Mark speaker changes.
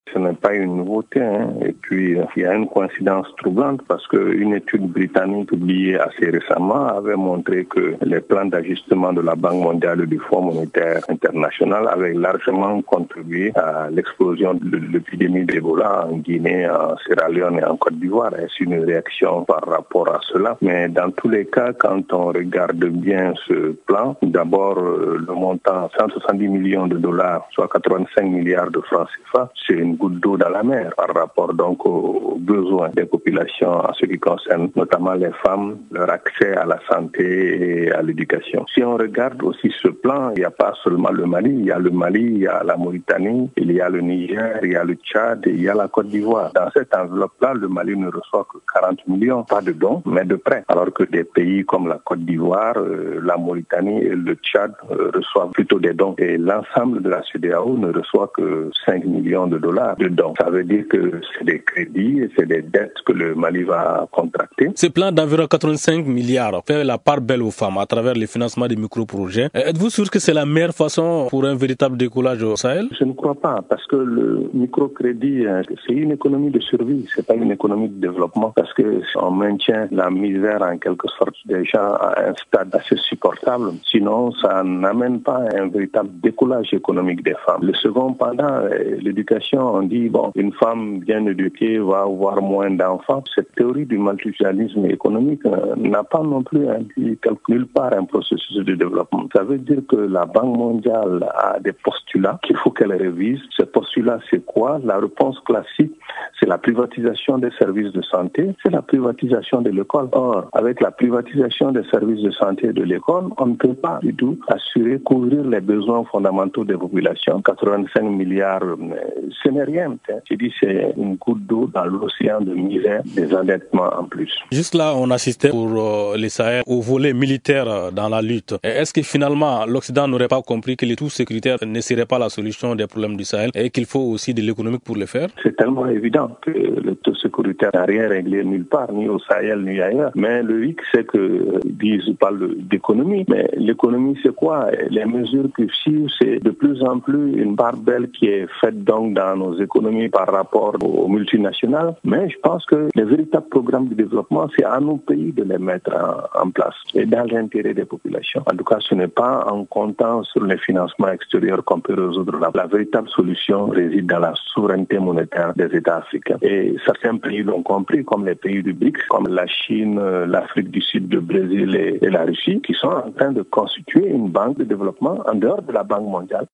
Speaker 1: Ce n'est pas une nouveauté. Et puis, il y a une coïncidence troublante parce qu'une étude britannique publiée assez récemment avait montré que les plans d'ajustement de la Banque mondiale et du Fonds monétaire international avaient largement contribué à l'explosion de l'épidémie d'Ebola en Guinée, en Sierra Leone et en Côte d'Ivoire. Est-ce une réaction par rapport à cela? Mais dans tous les cas, quand on regarde bien ce plan, d'abord le montant 170 millions de dollars, soit 85 milliards de francs CFA, c'est une goutte d'eau dans la mer par rapport donc aux besoins des populations en ce qui concerne notamment les femmes, leur accès à la santé et à l'éducation. Si on regarde aussi ce plan, il n'y a pas seulement le Mali, il y a la Mauritanie, il y a le Niger, il y a le Tchad, et il y a la Côte d'Ivoire. Dans cette enveloppe-là, le Mali ne reçoit que 40 millions, pas de dons, mais de prêts. Alors que des pays comme la Côte d'Ivoire, la Mauritanie et le Tchad reçoivent plutôt des dons. Et l'ensemble de la CEDEAO ne reçoit que 5 millions de dollars de dons. Ça veut dire que c'est des crédits et c'est des dettes que le Mali va contracter.
Speaker 2: Ce plan d'environ 85 milliards fait la part belle aux femmes à travers le financement des micro-projets. Êtes-vous sûr que c'est la meilleure façon pour un véritable décollage au Sahel?
Speaker 1: Je ne crois pas, parce que le microcrédit, c'est une économie de survie, c'est pas une économie de développement, parce que on maintient la misère en quelque sorte déjà à un stade assez supportable. Sinon, ça n'amène pas à un véritable décollage économique des femmes. Le second pendant l'éducation, on dit une femme bien éduquée va avoir moins d'enfants. Cette théorie du multiculturalisme économique n'a pas non plus induit nulle part un processus de développement. Ça veut dire que la Banque mondiale a des postulats qu'il faut qu'elle révise. Ces postulats, c'est quoi? La réponse classique, c'est la privatisation des services de santé, c'est la privatisation de l'école. Or, avec la privatisation des services de santé et de l'école, on ne peut pas du tout couvrir les besoins fondamentaux des populations. 85 milliards, ce n'est rien. Je dis c'est une goutte d'eau dans l'océan de misère des endettements en plus.
Speaker 2: Juste là, on assistait pour les Sahel au volet militaire dans la lutte. Est-ce que finalement, l'Occident n'aurait pas compris que les tout sécuritaires ne seraient pas la solution des problèmes du Sahel et qu'il faut aussi de l'économique pour le faire?
Speaker 1: C'est tellement évident que le tout sécuritaire n'a rien réglé nulle part, ni au Sahel, ni ailleurs. Mais le hic, c'est que ils parlent d'économie. Mais l'économie, c'est quoi? Les mesures qui suivent, c'est de plus en plus une part belle qui est faite donc dans nos économies par rapport aux multinationales. Mais je pense que les véritables programmes de développement, c'est à nos pays de les mettre en place et dans l'intérêt des populations. En tout cas, ce n'est pas en comptant sur les financements extérieurs qu'on peut résoudre. La véritable solution réside dans la souveraineté monétaire des États africains. Et certains pays l'ont compris, comme les pays du BRICS, comme la Chine, l'Afrique du Sud, le Brésil et la Russie, qui sont en train de constituer une banque de développement en dehors de la Banque mondiale.